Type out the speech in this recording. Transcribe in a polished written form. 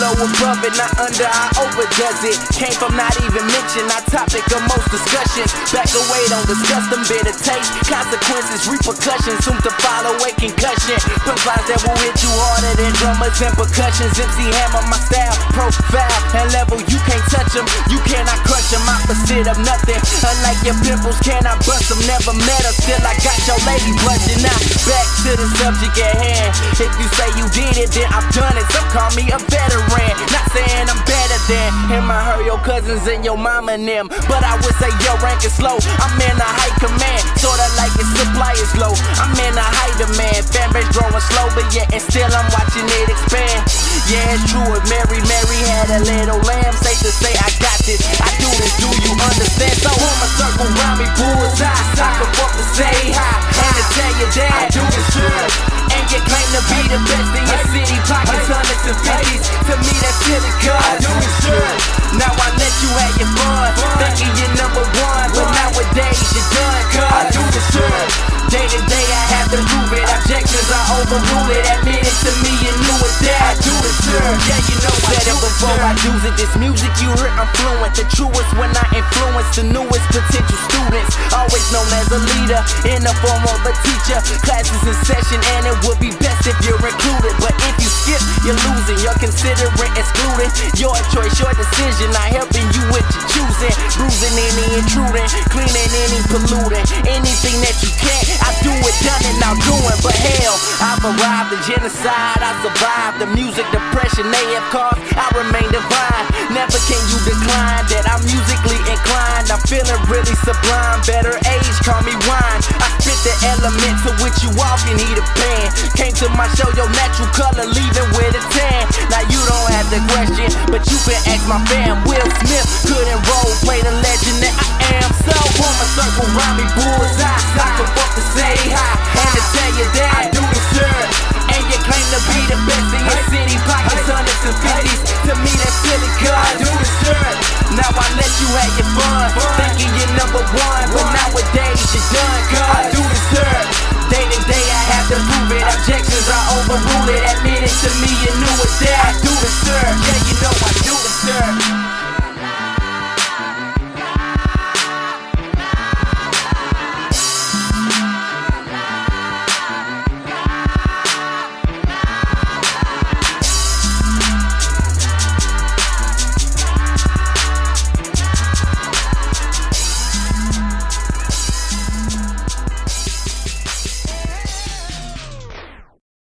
so above it, not under, I overdoes it. Came from not even mentioned, our topic of most discussions. Back away, don't discuss them bitter taste. Consequences, repercussions, soon to follow a concussion. Punchlines that will hit you harder than drummers and percussions. MC Hammer, my style, profile and level, you can't touch them. You cannot crush them, opposite of nothing. Unlike your pimples, cannot bust them. Never met her, still I got your lady blushing. Now, back to the subject at hand. If you say you did it, then I've done it. Some call me a veteran, not saying I'm better than him. I heard your cousins and your mama and them, but I would say your rank is slow. I'm in a high command, sorta like its supply is low. I'm in a high demand, fan base growing slow, but yet and still I'm watching it expand. Yeah, it's true, if Mary had a little lamb, safe to say I got this. I do this, do you understand? So form a circle round me, bullseye. I can walk to say hi, and to tell you that I do this shit. And you claim to be the best in your city, pockets hundreds and fifties. To me that's silly, cause I do this shit. Now I let you have your fun, thinking you're number one, but nowadays you're done, cause I do this shit. Day to day I have to prove it, objections I overrule it. Admit it to me, you knew it that I do this shit. Yeah, you know I said it before I use it. This music you heard, I'm fluent. The truest when I influence the newest potential students. Always known as a leader in the form of a teacher. Classes in session and it would be best if you're included. But if you skip, you're losing. You're considering excluding. Your choice, your decision. Not helping you with your choosing. Bruising any intruding, cleaning any polluting. Anything that you can't, I do it, done it, now doing. But hell, I've arrived the genocide. I survived the music depression they have caused. I remain divine. Never can you decline that I'm musically inclined. I'm feeling really sublime. Better age, call me wine. I spit the element to which you all can heat a pan. Came to my show, your natural color, leaving with a tan. Now you don't have the question, but you can ask my fam. Will Smith couldn't role play the legend that I am. So form a circle round me, bullseye. I can walk to say hi, and to tell you that I do this shit. And you claim to be the best in your city, pockets hundreds and fifties. To me that's silly, cause I do this shit. Now I let you have your fun, thinking you're number one, but nowadays you're done, cause I do this shit. Day to day I have to prove it, objections I overrule it. Admit it to me, you knew it that I do this shit.